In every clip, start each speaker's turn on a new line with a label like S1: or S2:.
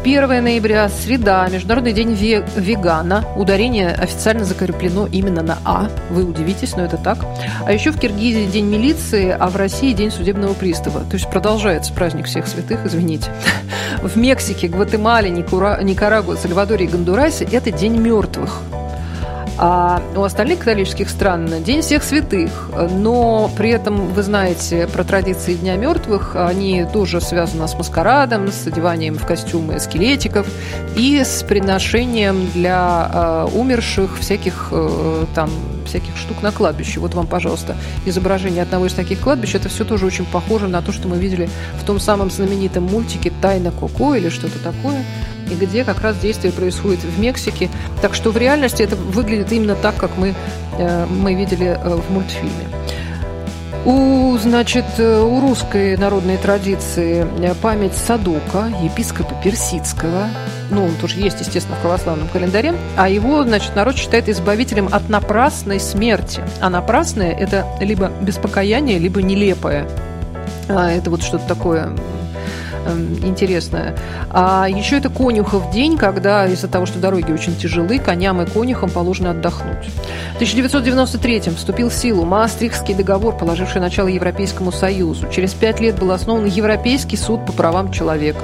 S1: 1 ноября, среда, Международный день вегана. Ударение официально закреплено именно на «а». Вы удивитесь, но это так. А еще в Киргизии день милиции, а в России день судебного пристава. То есть продолжается праздник всех святых, извините. В Мексике, Гватемале, Никарагуа, Сальвадоре и Гондурасе это день мертвых. А у остальных католических стран День всех святых. Но при этом, вы знаете, про традиции Дня мертвых, они тоже связаны с маскарадом, с одеванием в костюмы скелетиков и с приношением для умерших всяких штук на кладбище. Вот вам, пожалуйста, изображение одного из таких кладбищ. Это все тоже очень похоже на то, что мы видели в том самом знаменитом мультике «Тайна Коко» или что-то такое, и где как раз действие происходит в Мексике. Так что в реальности это выглядит именно так, как мы видели в мультфильме. У русской народной традиции память Садока, епископа Персидского, он тоже есть, естественно, в православном календаре, а его, народ считает избавителем от напрасной смерти. А напрасное – это либо без покаяния, либо нелепое. Это вот что-то такое интересное. А еще это конюхов день, когда из-за того, что дороги очень тяжелы, коням и конюхам положено отдохнуть. В 1993-м вступил в силу Маастрихтский договор, положивший начало Европейскому Союзу. Через 5 лет был основан Европейский суд по правам человека.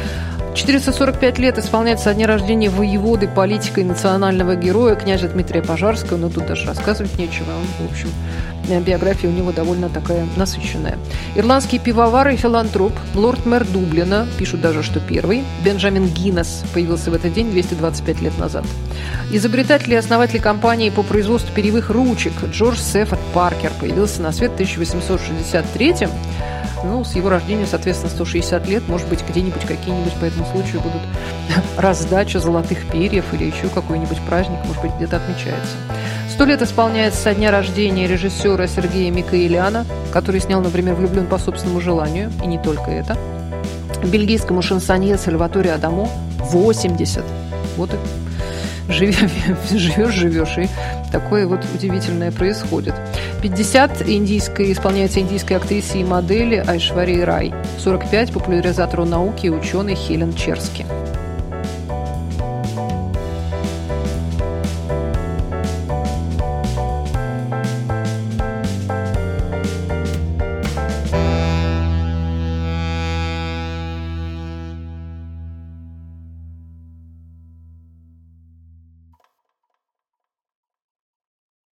S1: 445 лет исполняется со дня рождения воеводы, политика и национального героя князя Дмитрия Пожарского, но тут даже рассказывать нечего. В общем, биография у него довольно такая насыщенная. Ирландский пивовар и филантроп, лорд-мэр Дублина, пишут даже, что первый, Бенджамин Гиннес появился в этот день 225 лет назад. Изобретатель и основатель компании по производству перьевых ручек Джордж Сеффорд Паркер появился на свет в 1863-м. С его рождения, соответственно, 160 лет, может быть, где-нибудь какие-нибудь по этому случаю будут раздача золотых перьев или еще какой-нибудь праздник, может быть, где-то отмечается. 100 лет исполняется со дня рождения режиссера Сергея Микоэляна, который снял, например, «Влюблен по собственному желанию», и не только это. Бельгийскому шансонье Сальваторе Адамо 80. Вот и живешь, и такое вот удивительное происходит. 50 исполняется индийской актрисе и модели Айшварьи Рай. 45 популяризатору науки и ученый Хелен Черски.